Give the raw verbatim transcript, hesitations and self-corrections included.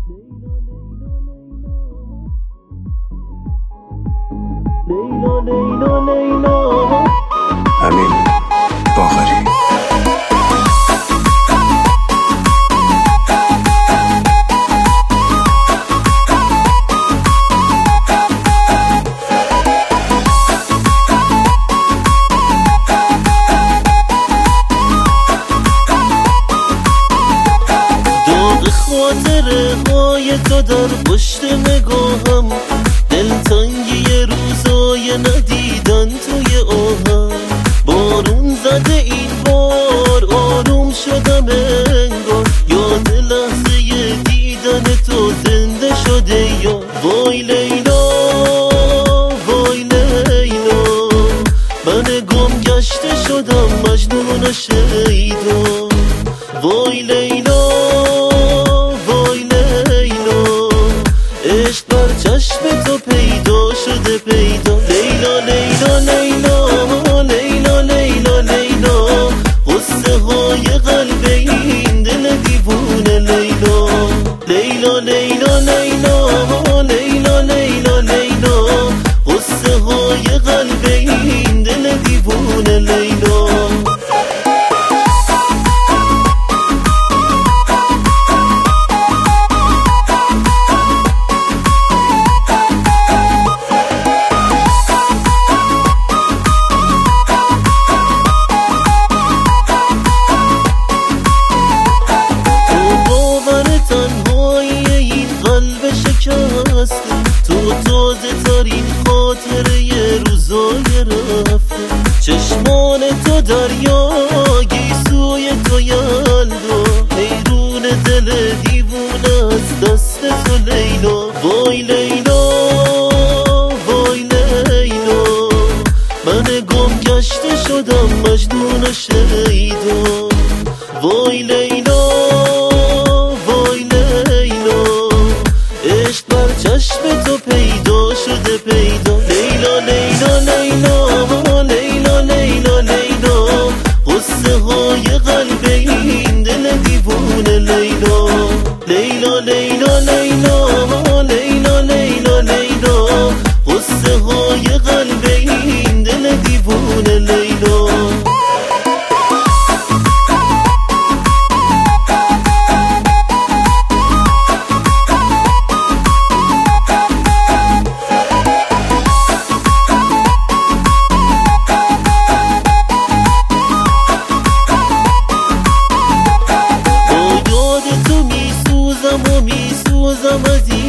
لیلا لیلا لیلا امین باقری. خاطره های تو در پشت نگاهم، دلتنگی روزای ندیدن توی آهم. بارون زده این بار آروم شدم انگار، یاد لحظه دیدن تو زنده شده یا وای لیلا وای لیلا. من گم گشته شدم مجنون شیدا. وای لیلا عشق بر چشم تو پیدا شده پیدا. لیلا لیلا لیلا لیلا لیلا لیلا. قصه های قلب این دل دیوونه لیلا. لیلا لیلا لیلا لیلا لیلا لیلا. قصه های قلب این دل دیوونه لیلا. تو تازه ترین خاطره ی روزای رفته. چشمان تو دریایی سوی تو یلدا. حیرون دل دیوونه از دست تو لیلا. وای لیلا وای لیلا. من گم گشته شدم مجنون شیدا. وای لیلا وای لیلا. عشق بر چشم تو پیدا شده پیدا. لیلا لیلا لیلا لیلا لیلا لیلا. قصه های قلب این دل دیوونه لیلا. لیلا لیلا لیلا لیلا لیلا لیلا. قصه های قلب این دل دیوونه لیلا. و میسوزم از این